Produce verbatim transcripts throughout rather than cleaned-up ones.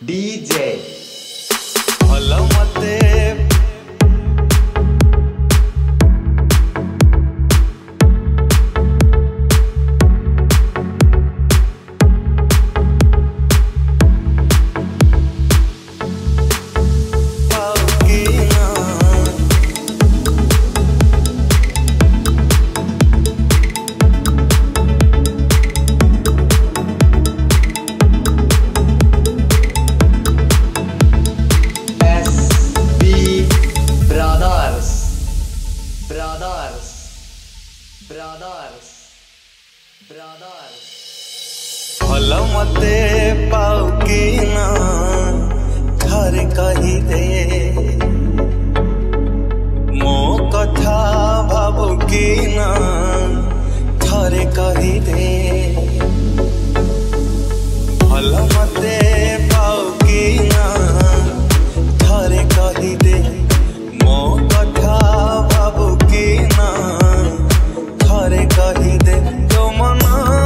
DJ भल मते brothers brothers brothers भल मते पाऊ कि ना घर कही दे मो कथा भावु कि ना थरे कही दे भल मते पाऊ कि ना थरे कही दे मो कथा भावु कि ना थरे कही दे तो मन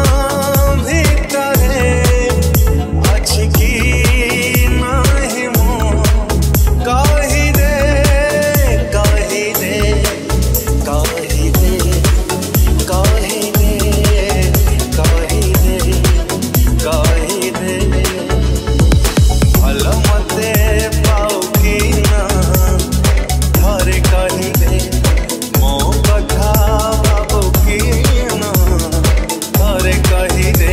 भितरे अछि कि नाही मो कही दे कही दे कही दे कही दे कही दे कही दे भल मते पाऊ कि ना थरे कही दे मो कथा भावु कि ना थरे कही दे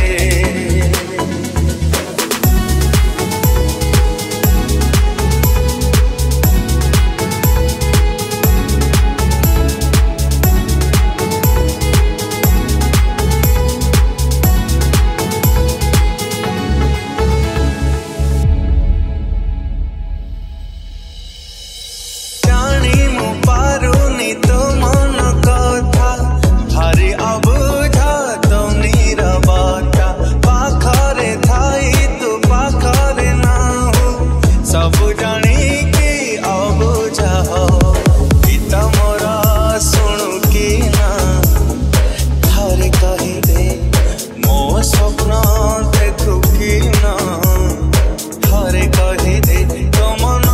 जानी मु पारुनी तो मन कथा भारी अबुझा तो नीरवता पाखरे थाई तू पाखरे ना हो सब जानी कि अबुझा हो गीत मोरा सुनु कि ना थरे कही दे मो स्वप्न देखु कि ना थरे कही दे तो मन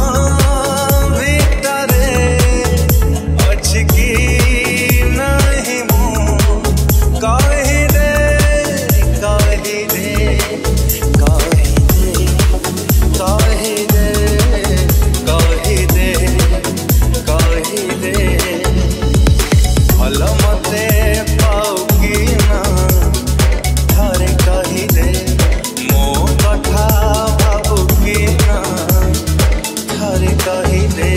भितरे अछि कि नाही मो कही दे कही दे कही दे कही दे कही दे कही दे भल मते पाऊ कि ना थरे कही दे मो कथा भावु कि ना थरे कही दे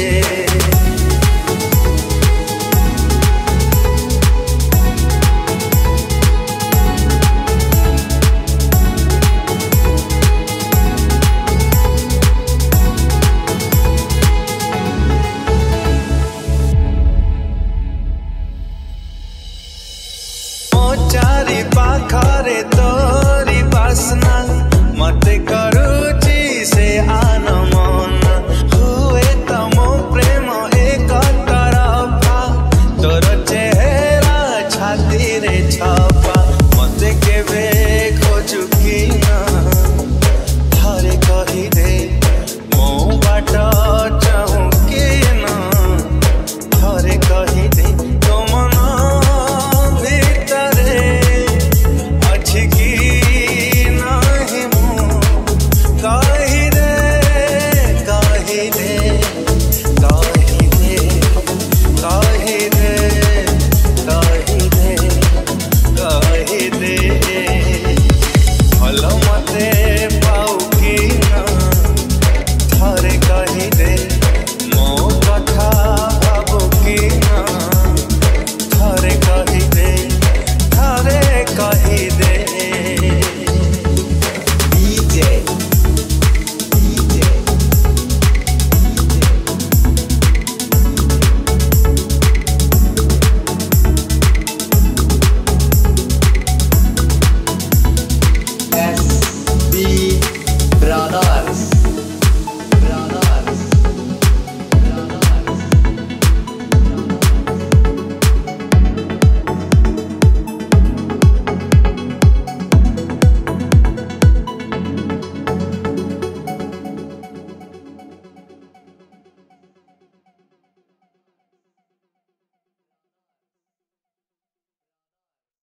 मो चारि पाखरे तोरी बासना मते करुची से आन मन हुए तमो प्रेम एक तरफा तोर चेहरा छाती रे छपा मते केबे